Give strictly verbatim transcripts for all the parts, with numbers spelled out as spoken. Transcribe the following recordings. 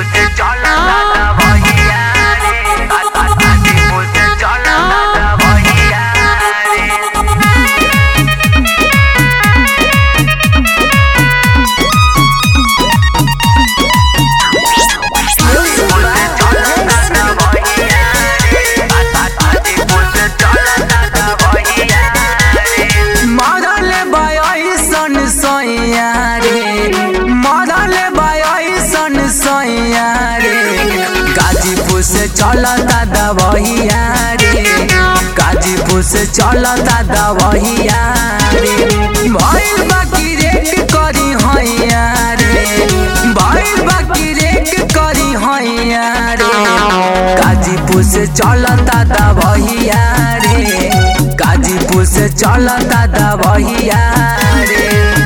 गाजीपुर से चला दादा भैया रे, गाजीपुर से चला दादा भैया रे। गाजीपुर से चला दादा भैया रे, गाजीपुर से चला दादा भैया रे। भइल बाकी रेक करी हैया रे, भइल बाकी रेक करी हैया रे। गाजीपुर से चला दादा भैया रे, गाजीपुर से चला दादा भैया रे।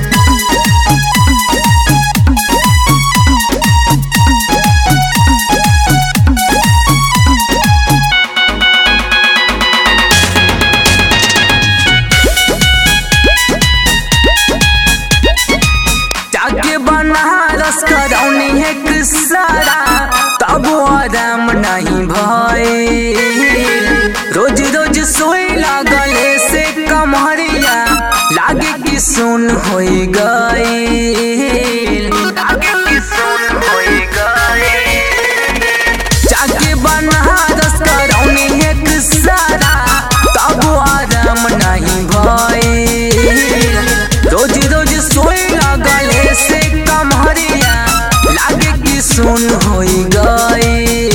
बनारस करौनी है सारा तब आराम नहीं भइल, रोज रोज सोई लागले से कमरिया लागे कि सुन होई गइल, लागे कि सुन होई गइल। जाके बनारस करौनी है सारा तब आराम नहीं भइल, रोज रोज सोई लागले से कमरिया लागे कि सुन होई गई।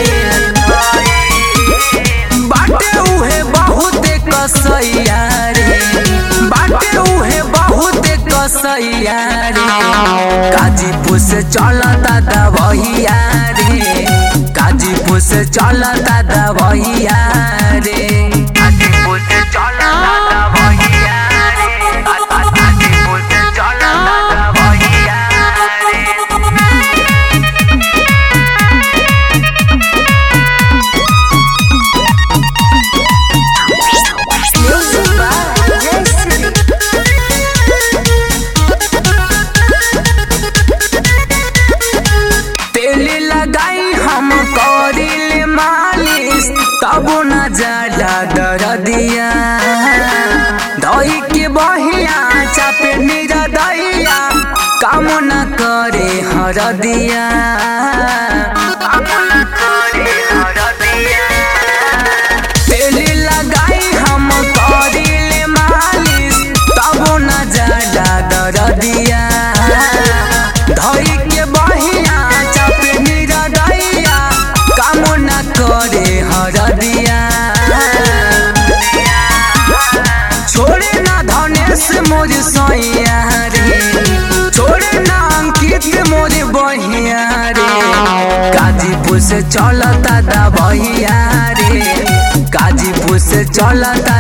बाटे उहे बहुत कसैया रे, बाटे उहे बहुत कसैया रे। गाजीपुर से चला दादा भैया रे, गाजीपुर से चला दादा भैया रे। गाजीपुर से चला दादा भैया रे, गाजीपुर से चला दादा भैया रे। तेल लगाई हम करिल मालिश तब न जाला दरदिया, दही के बहिया चापे निरदैया काम न करे हरदिया, काम न करे हरदिया। तेल लगाई हम करिल मालिश तब न जाला दरदिया, दही के बहिया चापे निरदैया काम न करे हरदिया। छोड़े ना धनेश मोर सैया रे, छोड़े ना अंकित मोर बहिया रे। गाजीपुर से चला दादा भैया रे, गाजीपुर से चला